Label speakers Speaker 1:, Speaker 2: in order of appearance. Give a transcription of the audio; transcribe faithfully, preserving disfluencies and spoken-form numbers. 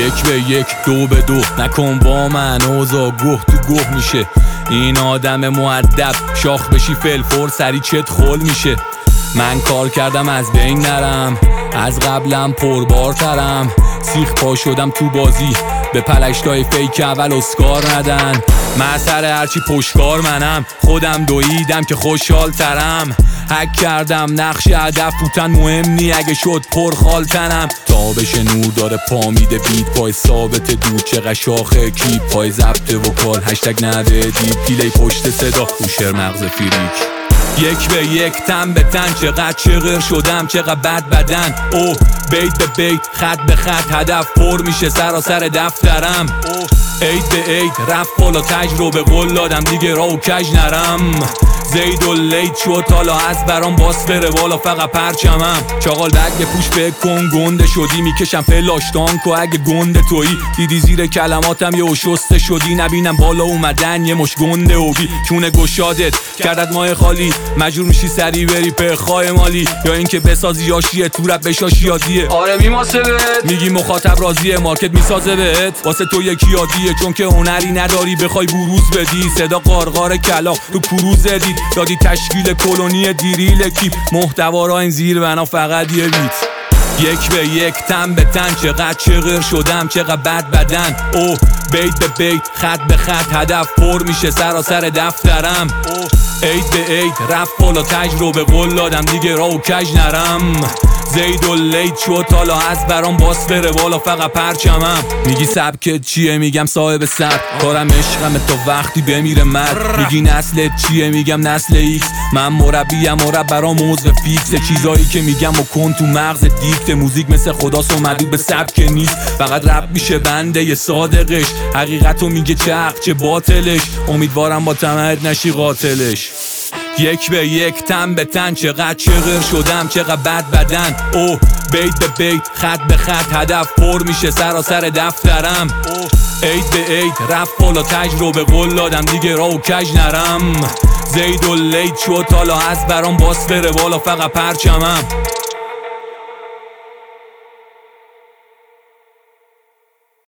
Speaker 1: یک به یک دو به دو نکن با من اوضاع گوه تو گوه میشه. این آدم مؤدب شاخ بشی فلفور سری چت خول میشه. من کار کردم از بین نرم، از قبلم پربارترم. سیخ پا شدم تو بازی به پلشتای فیک اول اسکار ندن. من سر هرچی پشکار منم، خودم دویدم که خوشحال ترم. حک کردم نقش هدف فوتن مهم نی اگه شد پرخالتنم. تابش نور داره پا میده بیت پای ثابت دود چقدر شاخه کیپ پای ضبط وکال هشتگ نده دیپ دیلی پشت صدا هوشر مغز فریک. یک به یک تن به تن چقدر چغر شدم چقدر بد بدن. اوه بیت به بیت خط به خط هدف پر میشه سراسر دفترم. عید به عید رفت بالا تجربه قول دادم دیگه راو کج نرم. زید و لید شد حالا از برام باس بره بالا فقط پرچمم. چاقال بگ پوش بکن گنده شدی میکشم فلاش تانکو اگه گنده تویی. دیدی زیر کلماتم یه شسته شدی نبینم بالا اومدن یه مش گنده و بی چونه گشادت کردت ماه خالی. مجبور میشی سری بری پخای مالی یا اینکه بسازی یاشیه تو رب بشاشی یادیه. آره میماسه بهت میگی مخاطب راضیه مارکت میسازه بهت واسه تو یکی عادیه چون که هنری نداری بخوای بروز بدی. صدا قارقار کلا تو کروز دید دادی تشکیل کلونی دیریل کیپ محتوا را این زیر بنا فقط یه بیت. یک به یک تن به تن چقدر چغر شدم چقدر بد بدن. اوه بیت به بیت خط به خط هدف پر میشه سراسر دفترم. عید به عید رفت بالا تجربه قول دادم دیگه راو کج نرم. زید و لید شد حالا از برام باس بره بالا فقط پرچمم. میگی سبکت چیه میگم صاحب سبک کارم عشقمه تا وقتی بمیره مرد. میگی نسلت چیه میگم نسل ایکس من مربیم مرب برام موضوع فیکسه. چیزایی که میگم و کن تو مغز دیکت موزیک مثل خداست و مدود به سبک نیست فقط رپ میشه بنده یه صادقش. حقیقتو میگه چه حق چه باطلش امیدوارم با تمهد نشی قاتلش. یک به یک تن به تن چقدر چغر شدم چقدر بد بدن. اوه بیت به بیت خط به خط هدف پر میشه سراسر دفترم. عید به عید رفت بالا تجربه قول دادم دیگه راو کج نرم. زید و لید شد حالا از برام باس بره بالا فقط پرچمم.